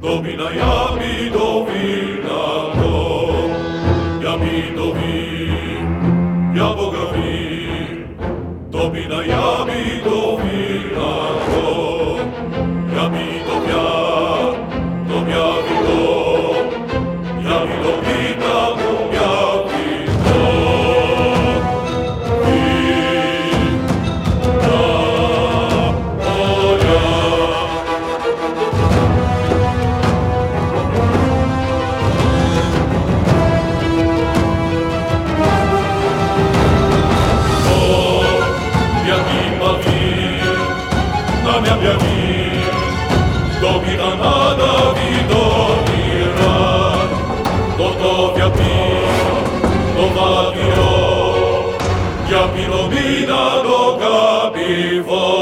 Domina jabi dovina to, jabi dovi, ja Boga vi. Domina jabi dovina to, jabi dovja, domjavi to, jabi dovina, domjavi to. Domina nada vidovira, gotovja pio, dovavio, ja pilomina doga bivo.